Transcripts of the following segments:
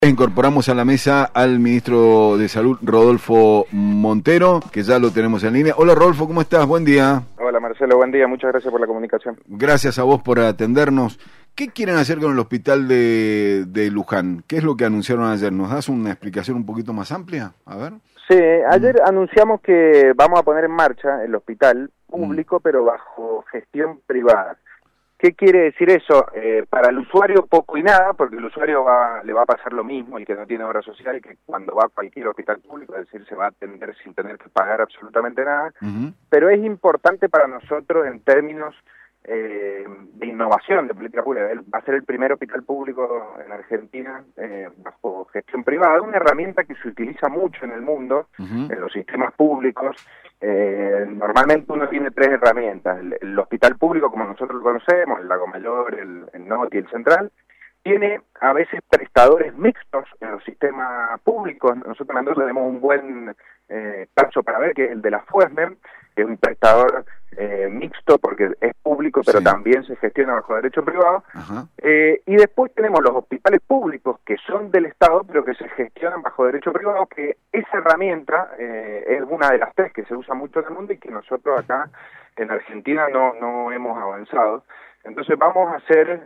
Incorporamos a la mesa al ministro de Salud, Rodolfo Montero, que ya lo tenemos en línea. Hola Rodolfo, ¿cómo estás? Buen día. Hola Marcelo, buen día, muchas gracias por la comunicación. Gracias a vos por atendernos. ¿Qué quieren hacer con el hospital de Luján? ¿Qué es lo que anunciaron ayer? ¿Nos das una explicación un poquito más amplia? A ver. Sí, ayer anunciamos que vamos a poner en marcha el hospital público, pero bajo gestión privada. ¿Qué quiere decir eso? Para el usuario poco y nada, porque el usuario le va a pasar lo mismo, el que no tiene obra social, que cuando va a cualquier hospital público, es decir, se va a atender sin tener que pagar absolutamente nada, pero es importante para nosotros en términos de innovación de política pública. Va a ser el primer hospital público en Argentina bajo gestión privada, una herramienta que se utiliza mucho en el mundo, en los sistemas públicos. Normalmente uno tiene tres herramientas: el hospital público, como nosotros lo conocemos, el Lago Mayor, el Norte y el Central. Tiene a veces prestadores mixtos en los sistemas públicos. Nosotros en Mendoza tenemos un buen caso para ver, que es el de la FUESMEM, que es un prestador mixto porque es público, pero también se gestiona bajo derecho privado. Y después tenemos los hospitales públicos, que son del Estado, pero que se gestionan bajo derecho privado, que esa herramienta es una de las tres que se usa mucho en el mundo y que nosotros acá en Argentina no hemos avanzado. Entonces vamos a hacer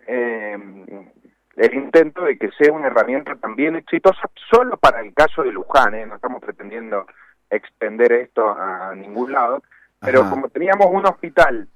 el intento de que sea una herramienta también exitosa solo para el caso de Luján, no estamos pretendiendo extender esto a ningún lado, pero como teníamos un hospital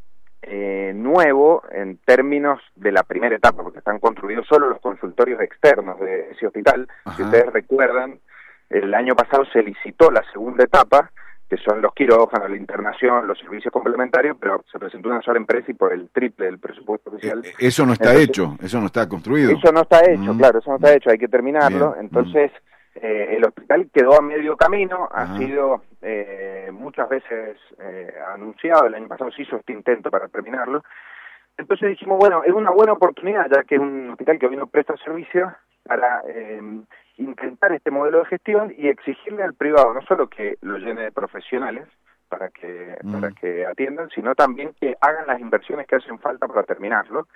nuevo en términos de la primera etapa, porque están construidos solo los consultorios externos de ese hospital, si ustedes recuerdan, el año pasado se licitó la segunda etapa, que son los quirófanos, la internación, los servicios complementarios, pero se presentó una sola empresa y por el triple del presupuesto oficial. Eso no está hecho, eso no está construido. Eso no está hecho, claro, eso no está hecho, hay que terminarlo. Bien. Entonces, el hospital quedó a medio camino, ha sido muchas veces anunciado, el año pasado se hizo este intento para terminarlo. Entonces dijimos, bueno, es una buena oportunidad, ya que es un hospital que hoy no presta servicios, para intentar este modelo de gestión y exigirle al privado no solo que lo llene de profesionales para que atiendan, sino también que hagan las inversiones que hacen falta para terminarlo.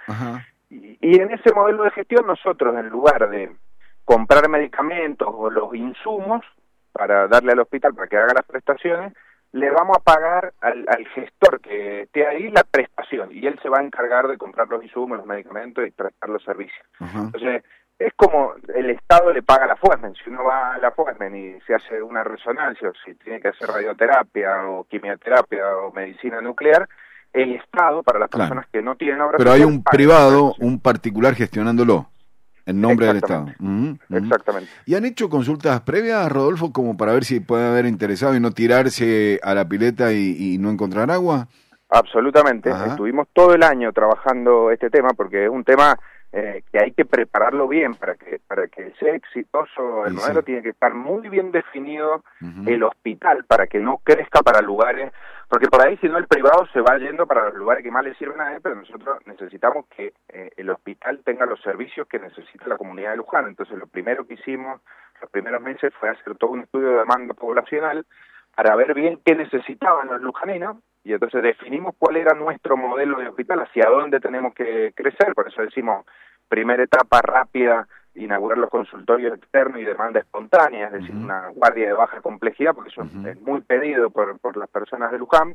Y en ese modelo de gestión nosotros, en lugar de comprar medicamentos o los insumos para darle al hospital para que haga las prestaciones, le vamos a pagar al gestor que esté ahí la prestación y él se va a encargar de comprar los insumos, los medicamentos y prestar los servicios. Entonces, es como el Estado le paga a la FUESMEN. Si uno va a la FUESMEN y se hace una resonancia, o si tiene que hacer radioterapia o quimioterapia o medicina nuclear, el Estado, para las personas que no tienen obra social... Pero hay un privado, un particular gestionándolo en nombre del Estado. Exactamente. ¿Y han hecho consultas previas, Rodolfo, como para ver si puede haber interesado y no tirarse a la pileta y no encontrar agua? Absolutamente. Estuvimos todo el año trabajando este tema porque es un tema que hay que prepararlo bien para que sea exitoso. El modelo tiene que estar muy bien definido, el hospital, para que no crezca para lugares, porque por ahí si no el privado se va yendo para los lugares que más le sirven a él, pero nosotros necesitamos que el hospital tenga los servicios que necesita la comunidad de Luján. Entonces lo primero que hicimos los primeros meses fue hacer todo un estudio de demanda poblacional para ver bien qué necesitaban los lujaninos, y entonces definimos cuál era nuestro modelo de hospital, hacia dónde tenemos que crecer. Por eso decimos, primera etapa rápida, inaugurar los consultorios externos y demanda espontánea, es decir, una guardia de baja complejidad, porque eso es muy pedido por las personas de Luján,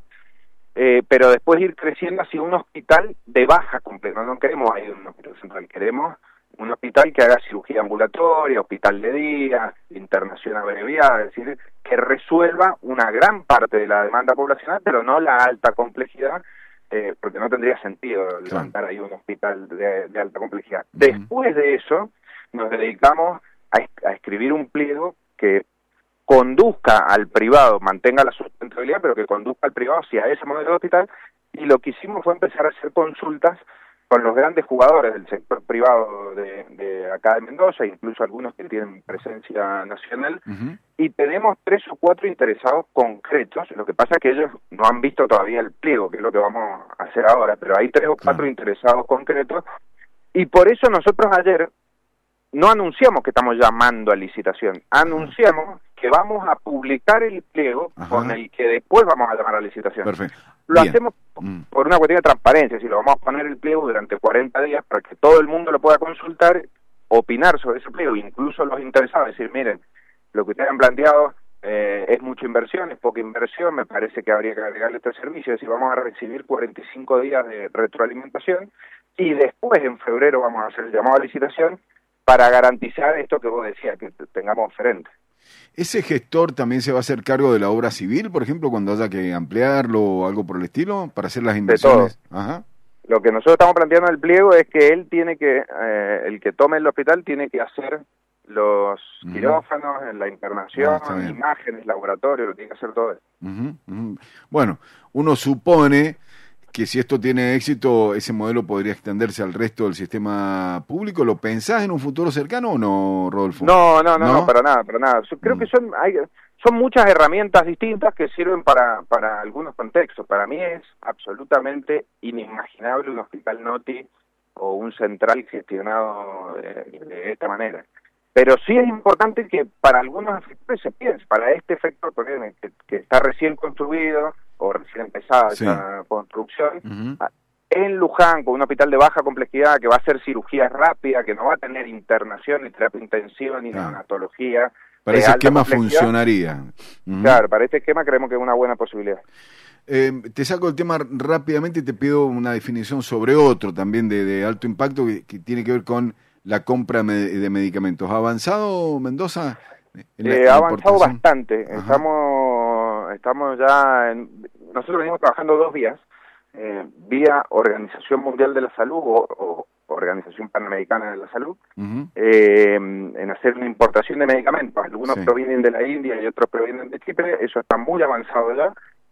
pero después ir creciendo hacia un hospital de baja complejidad. No queremos ahí un hospital central, queremos un hospital que haga cirugía ambulatoria, hospital de día, internación abreviada, es decir, que resuelva una gran parte de la demanda poblacional, pero no la alta complejidad, porque no tendría sentido levantar ahí un hospital de alta complejidad. Después de eso, nos dedicamos a escribir un pliego que conduzca al privado, mantenga la sustentabilidad, pero que conduzca al privado hacia ese modelo de hospital, y lo que hicimos fue empezar a hacer consultas con los grandes jugadores del sector privado de acá de Mendoza, incluso algunos que tienen presencia nacional, y tenemos 3 o 4 interesados concretos. Lo que pasa es que ellos no han visto todavía el pliego, que es lo que vamos a hacer ahora, pero hay 3 o 4 interesados concretos, y por eso nosotros ayer no anunciamos que estamos llamando a licitación, anunciamos que vamos a publicar el pliego con el que después vamos a llamar a licitación. Perfecto. Lo hacemos por una cuestión de transparencia, si lo vamos a poner el pliego durante 40 días para que todo el mundo lo pueda consultar opinar sobre ese pliego, incluso los interesados, decir, miren, lo que ustedes han planteado es mucha inversión, es poca inversión, me parece que habría que agregarle este servicio, es decir, vamos a recibir 45 días de retroalimentación y después en febrero vamos a hacer el llamado a licitación para garantizar esto que vos decías, que tengamos oferente. ¿Ese gestor también se va a hacer cargo de la obra civil, por ejemplo, cuando haya que ampliarlo o algo por el estilo, para hacer las inversiones? De todo. Ajá. Lo que nosotros estamos planteando en el pliego es que él tiene que, el que tome el hospital tiene que hacer los quirófanos, la internación, imágenes, laboratorio, lo tiene que hacer todo eso. Bueno, uno supone que si esto tiene éxito, ese modelo podría extenderse al resto del sistema público. ¿Lo pensás en un futuro cercano o no, Rodolfo? No, para nada. Yo creo que son muchas herramientas distintas que sirven para algunos contextos. Para mí es absolutamente inimaginable un hospital NOTI o un central gestionado de esta manera. Pero sí es importante que para algunos efectos se piense, para este efecto que está recién construido o recién empezada esa construcción, en Luján, con un hospital de baja complejidad que va a hacer cirugía rápida, que no va a tener internación, ni terapia intensiva, ni neonatología. Para ese esquema funcionaría. Claro, para este esquema creemos que es una buena posibilidad. Te saco el tema rápidamente y te pido una definición sobre otro también de alto impacto que tiene que ver con la compra de medicamentos. ¿Ha avanzado Mendoza? Ha avanzado bastante. Estamos ya nosotros venimos trabajando 2 vías, vía Organización Mundial de la Salud o Organización Panamericana de la Salud, en hacer una importación de medicamentos. Algunos provienen de la India y otros provienen de Chipre. Eso está muy avanzado ya.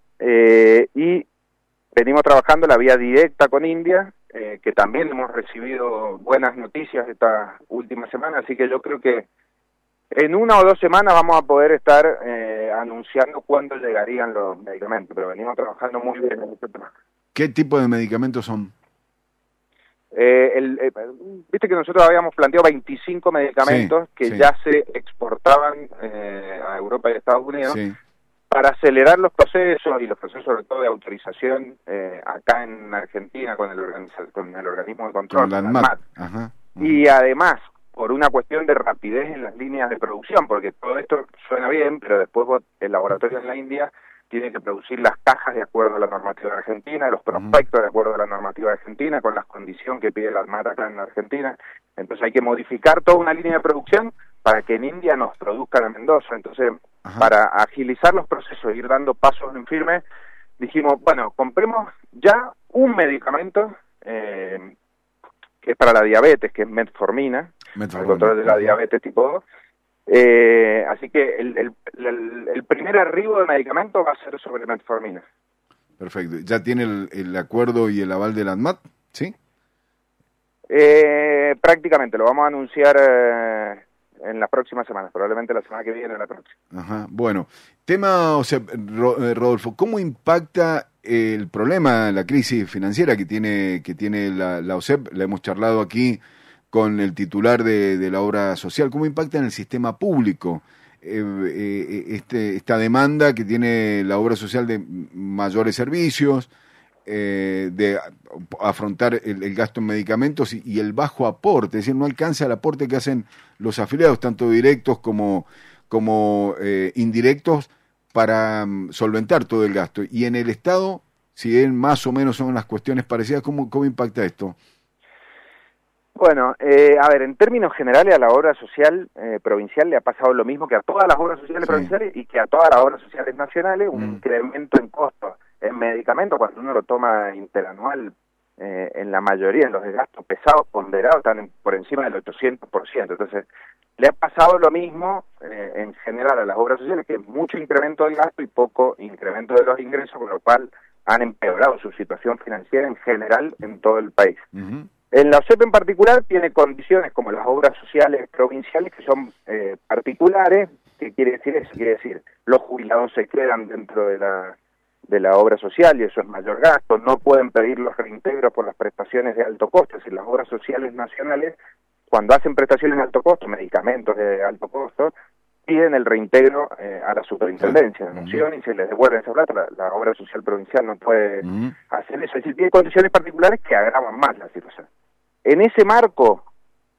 Y venimos trabajando la vía directa con India, que también hemos recibido buenas noticias esta última semana, así que yo creo que en 1 o 2 semanas vamos a poder estar anunciando cuándo llegarían los medicamentos, pero venimos trabajando muy bien en este tema. ¿Qué tipo de medicamentos son? Viste que nosotros habíamos planteado 25 medicamentos que ya se exportaban a Europa y Estados Unidos. Para acelerar los procesos y los procesos sobre todo de autorización acá en Argentina con el organismo de control, la ANMAT. Y además por una cuestión de rapidez en las líneas de producción, porque todo esto suena bien, pero después el laboratorio en la India tiene que producir las cajas de acuerdo a la normativa argentina, los prospectos de acuerdo a la normativa argentina, con las condiciones que pide la ANMAT acá en Argentina. Entonces hay que modificar toda una línea de producción para que en India nos produzcan en Mendoza. Entonces, para agilizar los procesos e ir dando pasos en firme, dijimos, bueno, compremos ya un medicamento que es para la diabetes, que es metformina, el control de la diabetes tipo 2. Así que el primer arribo de medicamento va a ser sobre metformina. Perfecto. ¿Ya tiene el acuerdo y el aval de la ANMAT? ¿Sí? Prácticamente, lo vamos a anunciar en las próximas semanas, probablemente la semana que viene o la próxima. Bueno, tema, Rodolfo, ¿cómo impacta el problema, la crisis financiera que tiene la OSEP? La hemos charlado aquí con el titular de la obra social. ¿Cómo impacta en el sistema público esta demanda que tiene la obra social de mayores servicios, de afrontar el gasto en medicamentos y el bajo aporte? Es decir, no alcanza el aporte que hacen los afiliados, tanto directos como indirectos, para solventar todo el gasto. Y en el Estado, si bien más o menos son las cuestiones parecidas, ¿cómo impacta esto? Bueno, a ver, en términos generales a la obra social provincial le ha pasado lo mismo que a todas las obras sociales provinciales y que a todas las obras sociales nacionales, un incremento en costos en medicamentos. Cuando uno lo toma interanual, en la mayoría de los gastos pesados ponderados están por encima del 800%. Entonces, le ha pasado lo mismo en general a las obras sociales, que es mucho incremento del gasto y poco incremento de los ingresos, con lo cual han empeorado su situación financiera en general en todo el país. En la OSEP en particular tiene condiciones como las obras sociales provinciales que son particulares. ¿Qué quiere decir eso? Quiere decir, los jubilados se quedan dentro de la obra social y eso es mayor gasto. No pueden pedir los reintegros por las prestaciones de alto costo. Es decir, las obras sociales nacionales, cuando hacen prestaciones de alto costo, medicamentos de alto costo, piden el reintegro a la superintendencia de Nación y se les devuelve esa plata. La obra social provincial no puede hacer eso. Es decir, tiene condiciones particulares que agravan más la situación. En ese marco,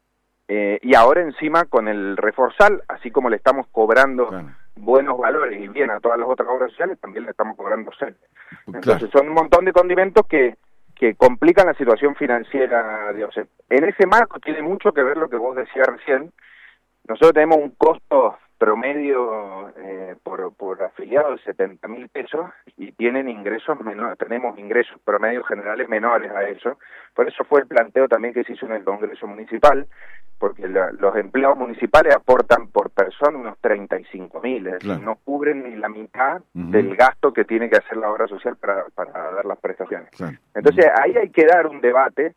y ahora encima con el reforzal, así como le estamos cobrando buenos valores y bien a todas las otras obras sociales, también le estamos cobrando CEP. Entonces son un montón de condimentos que complican la situación financiera de OSEP. En ese marco tiene mucho que ver lo que vos decías recién. Nosotros tenemos un costo promedio por afiliado de 70.000 pesos y tienen ingresos menores, tenemos ingresos promedios generales menores a eso. Por eso fue el planteo también que se hizo en el Congreso Municipal, porque los empleados municipales aportan por persona unos 35.000, es decir, no cubren ni la mitad del gasto que tiene que hacer la obra social para dar las prestaciones. Entonces ahí hay que dar un debate.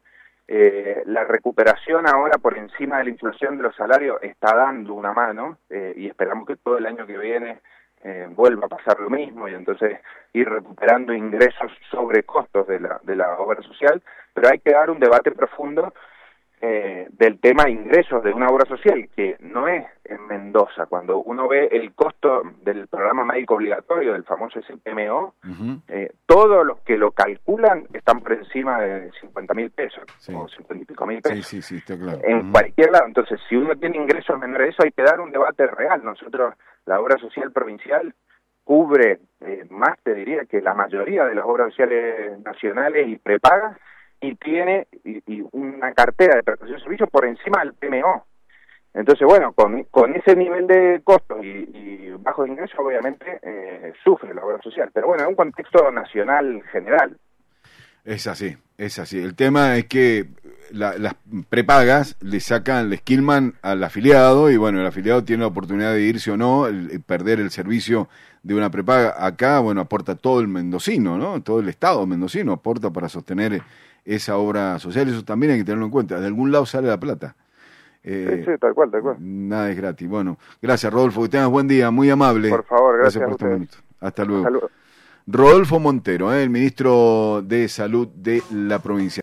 La recuperación ahora por encima de la inflación de los salarios está dando una mano y esperamos que todo el año que viene vuelva a pasar lo mismo y entonces ir recuperando ingresos sobre costos de la obra social, pero hay que dar un debate profundo del tema de ingresos de una obra social que no es en Mendoza. Cuando uno ve el costo del programa médico obligatorio, del famoso SPMO, todos los que lo calculan están por encima de 50.000 pesos o 50 y pico mil pesos. Sí, está claro. En cualquier lado. Entonces, si uno tiene ingresos menores a eso, hay que dar un debate real. Nosotros, la obra social provincial cubre más, te diría, que la mayoría de las obras sociales nacionales y prepagas, y tiene una cartera de prestación de servicios por encima del PMO. Entonces, bueno, con ese nivel de costos y bajos ingresos, obviamente, sufre la obra social. Pero bueno, es un contexto nacional general. Es así. El tema es que las prepagas le esquilman al afiliado y bueno, el afiliado tiene la oportunidad de irse o no, perder el servicio de una prepaga. Acá, bueno, aporta todo el mendocino, ¿no? Todo el Estado mendocino aporta para sostener esa obra social. Eso también hay que tenerlo en cuenta. De algún lado sale la plata. Sí, tal cual. Nada es gratis. Bueno, gracias, Rodolfo, que tengas buen día, muy amable. Por favor, gracias por a este Hasta luego. Hasta luego. Rodolfo Montero, el ministro de Salud de la provincia.